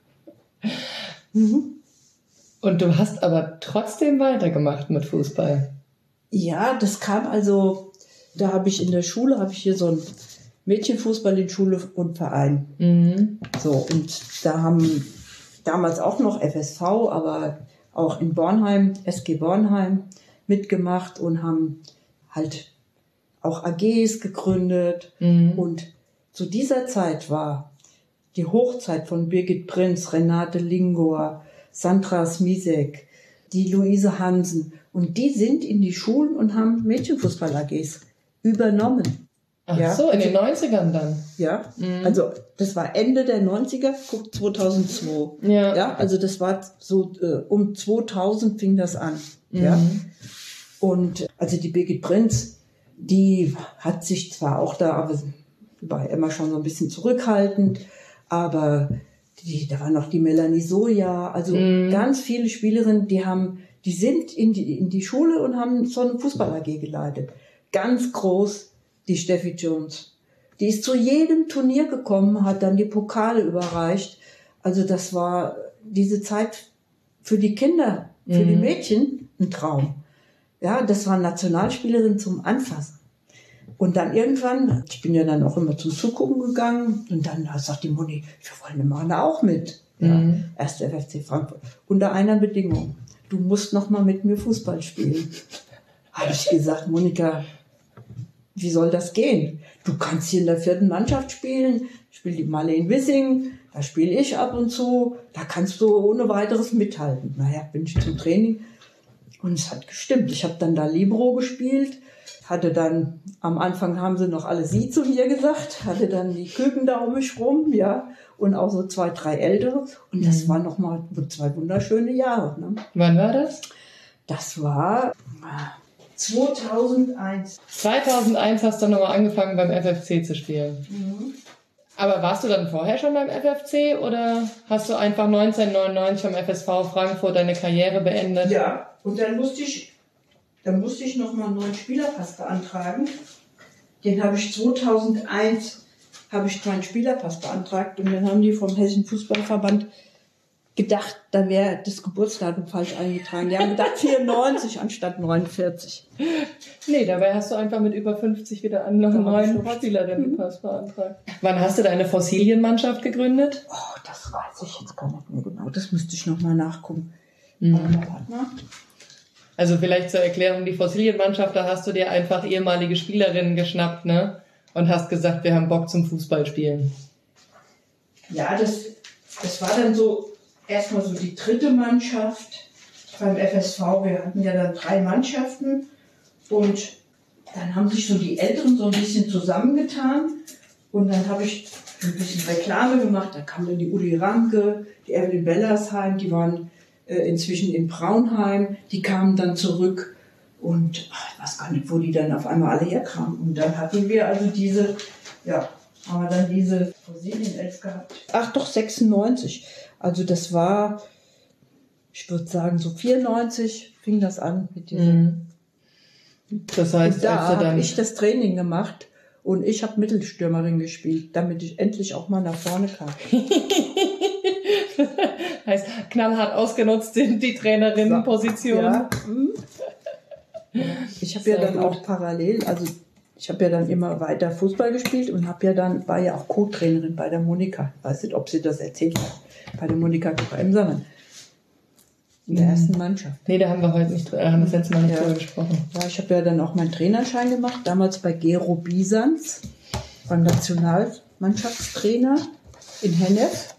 Und du hast aber trotzdem weitergemacht mit Fußball. Ja, das kam also, da habe ich in der Schule, hier so ein Mädchenfußball in Schule und Verein. So, und da haben damals auch noch FSV, aber auch in Bornheim, SG Bornheim mitgemacht und haben halt auch AGs gegründet. Und zu dieser Zeit war die Hochzeit von Birgit Prinz, Renate Lingor, Sandra Smisek, die Luise Hansen. Und die sind in die Schulen und haben Mädchenfußball-AGs übernommen. Ach so, in den 90ern dann? Ja, also das war Ende der 90er, 2002. Ja, also das war so um 2000 fing das an. Ja. Und also die Birgit Prinz, die hat sich zwar auch da, aber war immer schon so ein bisschen zurückhaltend, aber da war noch die Melanie Soja, also ganz viele Spielerinnen, die sind in die Schule und haben so eine Fußball-AG geleitet. Ganz groß, die Steffi Jones. Die ist zu jedem Turnier gekommen, hat dann die Pokale überreicht. Also das war diese Zeit für die Kinder, für die Mädchen ein Traum. Ja, das war Nationalspielerin zum Anfassen. Und dann irgendwann, ich bin ja dann auch immer zum Zugucken gegangen und dann sagt die Mutti, wir wollen machen da auch mit. Ja, erst der FFC Frankfurt. Unter einer Bedingung, du musst noch mal mit mir Fußball spielen. Habe ich gesagt, Monika, wie soll das gehen? Du kannst hier in der 4. Mannschaft spielen, spielt die Marlene Wissing, da spiele ich ab und zu, da kannst du ohne weiteres mithalten. Naja, bin ich zum Training und es hat gestimmt. Ich habe dann da Libero gespielt, hatte dann, am Anfang haben sie noch alle sie zu mir gesagt, hatte dann die Küken da um mich rum, ja, und auch so 2, 3 Ältere. Und das waren nochmal 2 wunderschöne Jahre. Ne? Wann war das? Das war 2001. 2001 hast du nochmal angefangen beim FFC zu spielen. Aber warst du dann vorher schon beim FFC oder hast du einfach 1999 beim FSV Frankfurt deine Karriere beendet? Ja, und dann musste ich nochmal einen neuen Spielerpass beantragen. Den habe ich 2001 keinen Spielerpass beantragt und dann haben die vom Hessischen Fußballverband gedacht, da wäre das Geburtsdatum falsch eingetragen. Die haben gedacht 94 anstatt 49. Nee, dabei hast du einfach mit über 50 wieder noch einen neuen Spielerinnenpass beantragt. Wann hast du deine Fossilienmannschaft gegründet? Oh, das weiß ich jetzt gar nicht mehr genau. Das müsste ich nochmal nachgucken. Also vielleicht zur Erklärung, die Fossilienmannschaft, da hast du dir einfach ehemalige Spielerinnen geschnappt, ne? Und hast gesagt, wir haben Bock zum Fußballspielen. Ja, das war dann so erstmal so die dritte Mannschaft beim FSV. Wir hatten ja dann 3 Mannschaften und dann haben sich so die Älteren so ein bisschen zusammengetan und dann habe ich ein bisschen Reklame gemacht. Da kam dann die Uli Ranke, die Evelyn Bellersheim, die waren inzwischen in Braunheim, die kamen dann zurück und ich weiß gar nicht, wo die dann auf einmal alle herkamen. Und dann hatten wir also haben wir dann diese Fossilien-Elf gehabt. Ach doch, 96. Also das war, ich würde sagen, so 94 fing das an mit diesem. Das heißt, und da habe ich das Training gemacht und ich habe Mittelstürmerin gespielt, damit ich endlich auch mal nach vorne kam. Heißt, knallhart ausgenutzt sind die Trainerinnenpositionen. Ja. Ich habe ja dann auch parallel, also ich habe ja dann immer weiter Fußball gespielt und war ja auch Co-Trainerin bei der Monika. Ich weiß nicht, ob sie das erzählt hat. Bei der Monika Emsermann. In der ersten Mannschaft. Nee, da haben wir heute nicht, haben das letzte Mal nicht drüber gesprochen. Ja, ich habe ja dann auch meinen Trainerschein gemacht, damals bei Gero Bisans, war Nationalmannschaftstrainer in Hennef.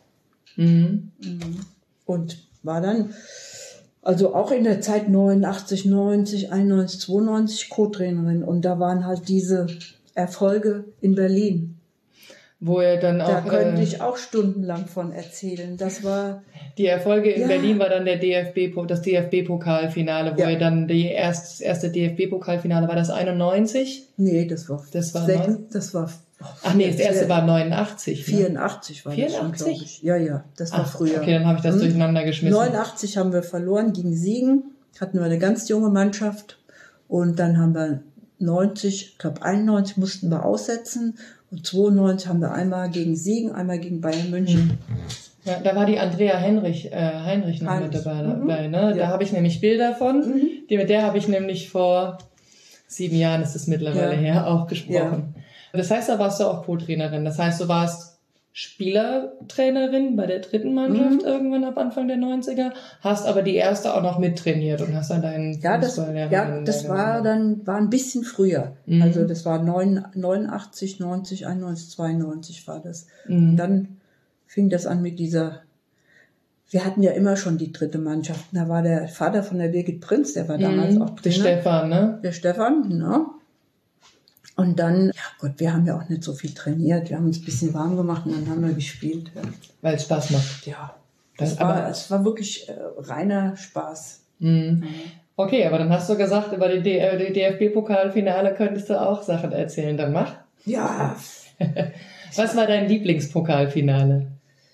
Und war dann, also auch in der Zeit 89, 90, 91, 92 Co-Trainerin. Und da waren halt diese Erfolge in Berlin. Wo er dann auch... Da könnte ich auch stundenlang von erzählen. Das war... Die Erfolge in Berlin war dann das DFB-Pokalfinale, wo er dann das erste DFB-Pokalfinale, war das 91? Nee, das war... Das war Ach nee, das erste war 89. 84 war 84? das schon, glaube ich. Ja, das war früher. Okay, dann habe ich das durcheinander geschmissen. 89 haben wir verloren gegen Siegen, hatten wir eine ganz junge Mannschaft und dann haben wir 90, ich glaube 91 mussten wir aussetzen und 92 haben wir einmal gegen Siegen, einmal gegen Bayern München. Ja, da war die Andrea Heinrich noch mit dabei, ne? Ja. Da habe ich nämlich Bilder von. Mit der habe ich nämlich vor 7 Jahren, ist es mittlerweile her, auch gesprochen. Ja. Das heißt, da warst du auch Co-Trainerin. Das heißt, du warst Spielertrainerin bei der dritten Mannschaft irgendwann ab Anfang der 90er, hast aber die erste auch noch mittrainiert und hast dann deinen Fußballlehrer. Das war ein bisschen früher. Also das war 89, 90, 91, 92 war das. Und dann fing das an mit dieser, wir hatten ja immer schon die dritte Mannschaft. Da war der Vater von der Birgit Prinz, der war damals auch Trainer. Der Stefan, ne? Der Stefan, genau. Und dann, wir haben ja auch nicht so viel trainiert. Wir haben uns ein bisschen warm gemacht und dann haben wir gespielt. Ja. Weil es Spaß macht. Ja. Es war wirklich reiner Spaß. Okay, aber dann hast du gesagt, über die DFB-Pokalfinale könntest du auch Sachen erzählen. Dann mach. Ja. Was war dein Lieblingspokalfinale?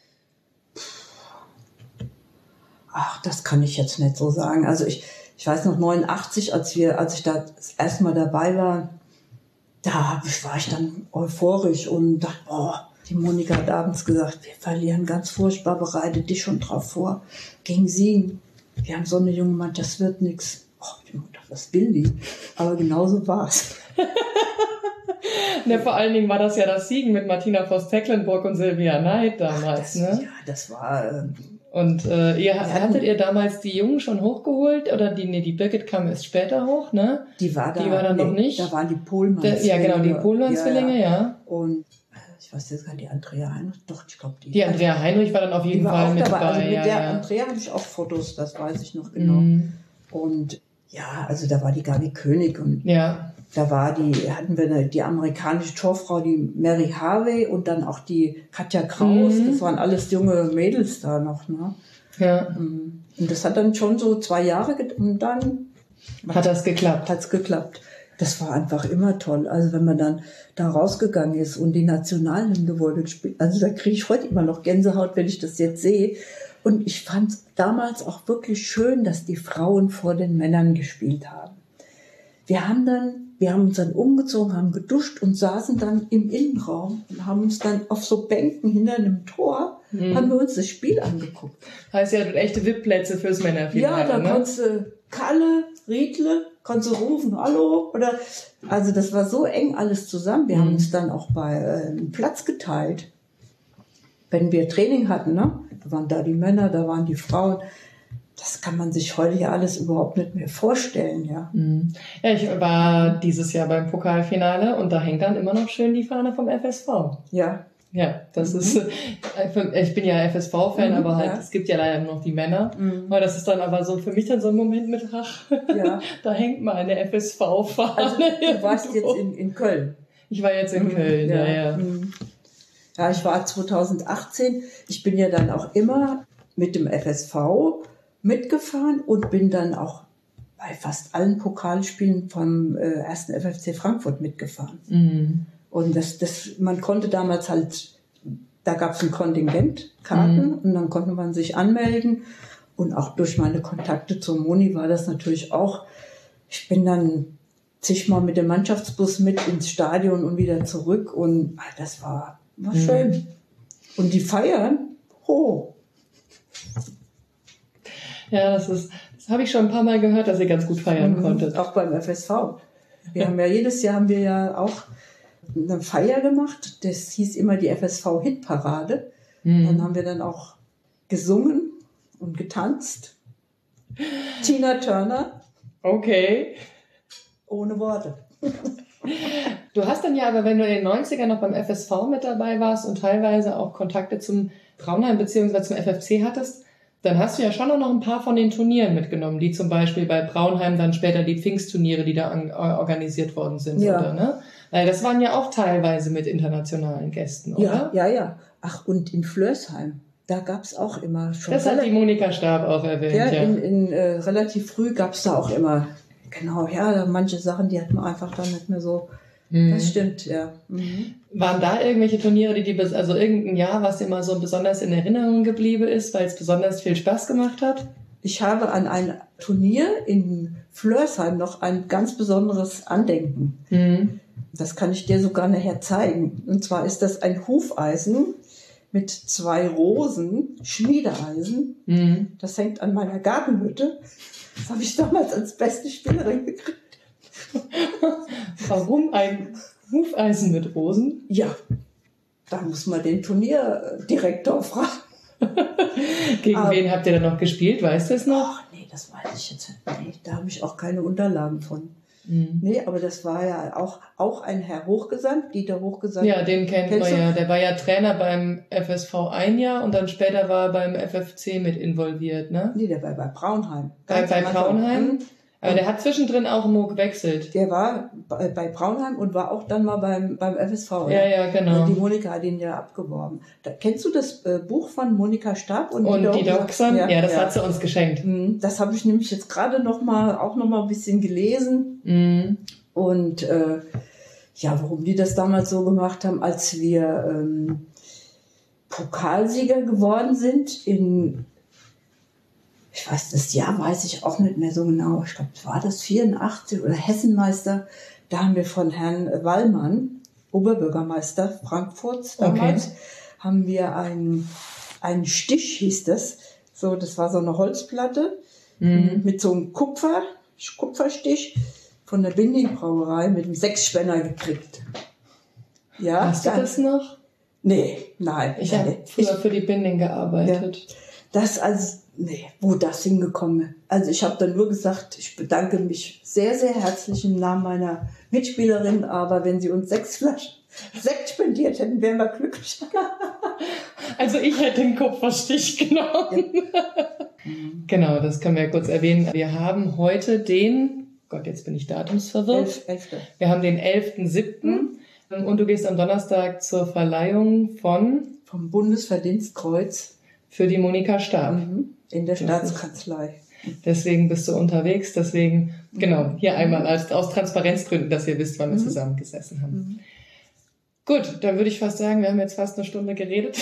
Ach, das kann ich jetzt nicht so sagen. Also ich weiß noch 89, als ich da das erste Mal dabei war, da war ich dann euphorisch und dachte, die Monika hat abends gesagt, wir verlieren ganz furchtbar, bereite dich schon drauf vor. Gegen Siegen. Wir haben so eine junge Mann, das wird nix. Ich dachte, was will die? Aber genauso war's. Vor allen Dingen war das ja das Siegen mit Martina Voss-Tecklenburg und Silvia Neid damals, ne? Ja, das war... Und hattet ihr damals die Jungen schon hochgeholt? Oder die Birgit kam erst später hoch, ne? Die war dann noch nicht. Da waren die Pohlmann-Zwillinge. Ja, genau, die Pohlmann-Zwillinge, ja. Und ich weiß jetzt gar nicht, die Andrea Heinrich, doch, ich glaube die Andrea Heinrich war dann auf jeden Fall mit dabei. Also mit der Andrea habe ich auch Fotos, das weiß ich noch genau. Und ja, also da war die Gabi König und da hatten wir die amerikanische Torfrau, die Mary Harvey und dann auch die Katja Kraus. Das waren alles junge Mädels da noch, ne? Ja. Und das hat dann schon so 2 Jahre und dann hat das geklappt. Hat's geklappt. Das war einfach immer toll. Also wenn man dann da rausgegangen ist und die Nationalhymne wurde gespielt, also da kriege ich heute immer noch Gänsehaut, wenn ich das jetzt sehe. Und ich fand damals auch wirklich schön, dass die Frauen vor den Männern gespielt haben. wir haben uns dann umgezogen, haben geduscht und saßen dann im Innenraum und haben uns dann auf so Bänken hinter einem Tor, haben wir uns das Spiel angeguckt. Heißt ja, echte VIP-Plätze fürs Männerfinale. Ja, da konntest du Kalle, Riedle, konntest du rufen, hallo, oder, also das war so eng alles zusammen. Wir haben uns dann auch bei einem Platz geteilt. Wenn wir Training hatten, ne, da waren da die Männer, da waren die Frauen. Das kann man sich heute ja alles überhaupt nicht mehr vorstellen, ja. Ja, ich war dieses Jahr beim Pokalfinale und da hängt dann immer noch schön die Fahne vom FSV. Ja. Ja, das ist, ich bin ja FSV-Fan, aber halt, es gibt ja leider nur noch die Männer. Aber das ist dann aber so, für mich dann so ein Moment mit, ach, da hängt mal eine FSV-Fahne. Also, du warst jetzt in Köln. Ich war jetzt in Köln, ja. Ja, ich war 2018. Ich bin ja dann auch immer mit dem FSV mitgefahren und bin dann auch bei fast allen Pokalspielen vom 1. FFC Frankfurt mitgefahren. Und man konnte damals halt, da gab es ein Kontingent, Karten, und dann konnte man sich anmelden. Und auch durch meine Kontakte zur Moni war das natürlich auch, ich bin dann zigmal mit dem Mannschaftsbus mit ins Stadion und wieder zurück und das war schön. Und die feiern, Ja, das habe ich schon ein paar Mal gehört, dass ihr ganz gut feiern konntet. Auch beim FSV. Jedes Jahr haben wir ja auch eine Feier gemacht. Das hieß immer die FSV-Hitparade. Dann haben wir dann auch gesungen und getanzt. Tina Turner. Okay. Ohne Worte. Du hast dann ja aber, wenn du in den 90ern noch beim FSV mit dabei warst und teilweise auch Kontakte zum Braunheim bzw. zum FFC hattest, dann hast du ja schon noch ein paar von den Turnieren mitgenommen, die zum Beispiel bei Braunheim dann später die Pfingstturniere, die da organisiert worden sind, oder, ne? Weil das waren ja auch teilweise mit internationalen Gästen, oder? Ja. Ach, und in Flörsheim, da gab's auch immer schon. Das hat die Monika Stab auch erwähnt, ja. Relativ früh gab's da auch immer, genau, ja, manche Sachen, die hat man einfach dann nicht mehr so. Das stimmt, ja. Waren da irgendwelche Turniere, also irgendein Jahr, was dir mal so besonders in Erinnerung geblieben ist, weil es besonders viel Spaß gemacht hat? Ich habe an ein Turnier in Flörsheim noch ein ganz besonderes Andenken. Das kann ich dir sogar nachher zeigen. Und zwar ist das ein Hufeisen mit 2 Rosen, Schmiedeeisen. Das hängt an meiner Gartenhütte. Das habe ich damals als beste Spielerin gekriegt. Warum ein Hufeisen mit Rosen? Ja, da muss man den Turnierdirektor fragen. Gegen wen habt ihr denn noch gespielt? Weißt du es noch? Ach nee, das weiß ich jetzt nicht. Nee, da habe ich auch keine Unterlagen von. Nee, aber das war ja auch ein Herr Hochgesandt, Dieter Hochgesandt. Ja, den kennt man ja. Der war ja Trainer beim FSV ein Jahr und dann später war er beim FFC mit involviert, ne? Nee, der war bei Braunheim. Bei Braunheim? Aber der hat zwischendrin auch nur gewechselt. Der war bei Braunheim und war auch dann mal beim FSV. Ja, genau. Die Monika hat ihn ja abgeworben. Kennst du das Buch von Monika Stab? Und die Doxon? Ja, das hat sie uns geschenkt. Das habe ich nämlich jetzt gerade noch mal ein bisschen gelesen. Und warum die das damals so gemacht haben, als wir Pokalsieger geworden sind ich weiß, das Jahr weiß ich auch nicht mehr so genau. Ich glaube, war das 84 oder Hessenmeister. Da haben wir von Herrn Wallmann, Oberbürgermeister Frankfurts damals, haben wir einen Stich, hieß das. So, das war so eine Holzplatte mit so einem Kupferstich von der Binding-Brauerei mit einem 6-Spänner gekriegt. Ja, hast du das noch? Nee, nein. Ich habe früher für die Binding gearbeitet. Ja, wo das hingekommen ist. Also ich habe dann nur gesagt, ich bedanke mich sehr, sehr herzlich im Namen meiner Mitspielerin, aber wenn sie uns 6 Flaschen Sekt spendiert hätten, wären wir glücklich. Also ich hätte den Kupferstich genommen. Genau, das können wir ja kurz erwähnen. Wir haben heute jetzt bin ich datumsverwirrt. 11. Wir haben den 11.07. Und du gehst am Donnerstag zur Verleihung vom Bundesverdienstkreuz für die Monika Stab. In der Staatskanzlei. Deswegen bist du unterwegs. Deswegen, genau, hier einmal aus Transparenzgründen, dass ihr wisst, wann wir zusammengesessen haben. Gut, dann würde ich fast sagen, wir haben jetzt fast eine Stunde geredet.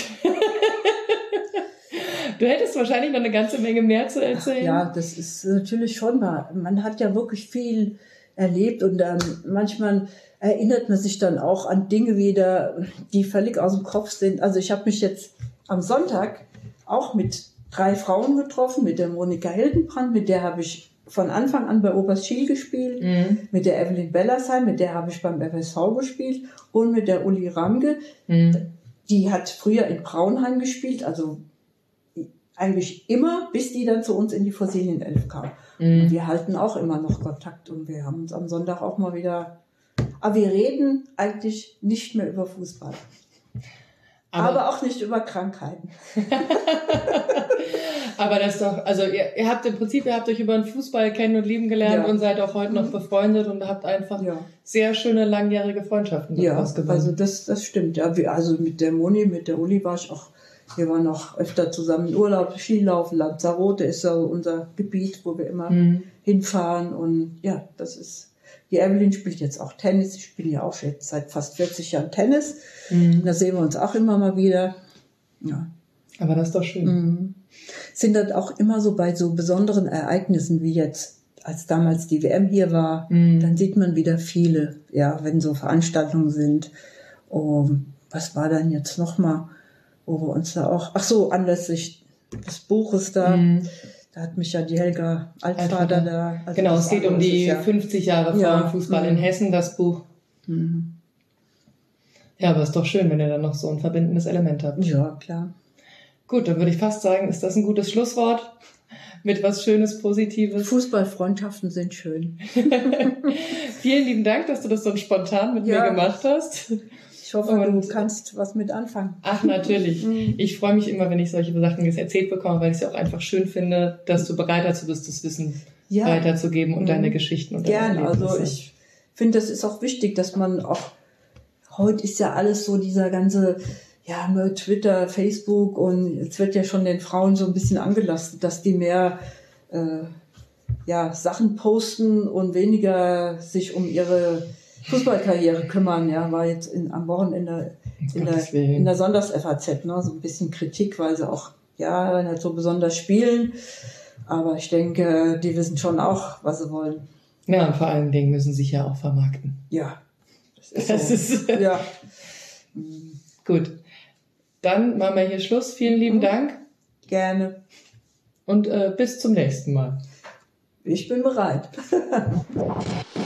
Du hättest wahrscheinlich noch eine ganze Menge mehr zu erzählen. Ja, das ist natürlich schon wahr. Man hat ja wirklich viel erlebt und manchmal erinnert man sich dann auch an Dinge wieder, die völlig aus dem Kopf sind. Also ich habe mich jetzt am Sonntag auch mit 3 Frauen getroffen, mit der Monika Hildenbrand, mit der habe ich von Anfang an bei Oberschiel gespielt, mit der Evelyn Bellersheim, mit der habe ich beim FSV gespielt und mit der Uli Ramge. Die hat früher in Braunheim gespielt, also eigentlich immer, bis die dann zu uns in die Fossilien-11 kam. Und wir halten auch immer noch Kontakt und wir haben uns am Sonntag auch mal wieder... Aber wir reden eigentlich nicht mehr über Fußball. Aber auch nicht über Krankheiten. Aber das ist doch, also ihr habt euch über den Fußball kennen und lieben gelernt und seid auch heute noch befreundet und habt einfach sehr schöne langjährige Freundschaften daraus gewonnen. Also das stimmt. Ja, also mit der Moni, mit der Uli war ich auch, wir waren auch öfter zusammen in Urlaub, Skilaufen, Lanzarote ist so unser Gebiet, wo wir immer hinfahren und ja, das ist... Die Evelyn spielt jetzt auch Tennis. Ich spiele ja auch jetzt seit fast 40 Jahren Tennis. Da sehen wir uns auch immer mal wieder. Ja. Aber das ist doch schön. Sind dann auch immer so bei so besonderen Ereignissen wie jetzt, als damals die WM hier war, dann sieht man wieder viele, ja, wenn so Veranstaltungen sind. Was war dann jetzt nochmal, wo wir uns da auch, anlässlich des Buches da, da hat mich ja die Helga Altvater da... Also genau, es geht um die 50 Jahre Frauenfußball in Hessen, das Buch. Ja, aber ist doch schön, wenn ihr dann noch so ein verbindendes Element habt. Ja, klar. Gut, dann würde ich fast sagen, ist das ein gutes Schlusswort mit was Schönes, Positives. Fußballfreundschaften sind schön. Vielen lieben Dank, dass du das so spontan mit mir gemacht hast. Ich hoffe, du kannst was mit anfangen. Ach, natürlich. Ich freue mich immer, wenn ich solche Sachen jetzt erzählt bekomme, weil ich es ja auch einfach schön finde, dass du bereit dazu bist, das Wissen weiterzugeben und deine Geschichten und deine Erlebnisse. Also ich finde, das ist auch wichtig, dass man auch, heute ist ja alles so dieser ganze, nur Twitter, Facebook und jetzt wird ja schon den Frauen so ein bisschen angelastet, dass die mehr Sachen posten und weniger sich um ihre Fußballkarriere kümmern, war jetzt am Wochenende in der Sonders-FAZ, ne, so ein bisschen Kritik, weil sie auch, nicht so besonders spielen. Aber ich denke, die wissen schon auch, was sie wollen. Ja, und vor allen Dingen müssen sie sich ja auch vermarkten. Ja. Das ist ja. Gut. Dann machen wir hier Schluss. Vielen lieben Dank. Gerne. Und bis zum nächsten Mal. Ich bin bereit.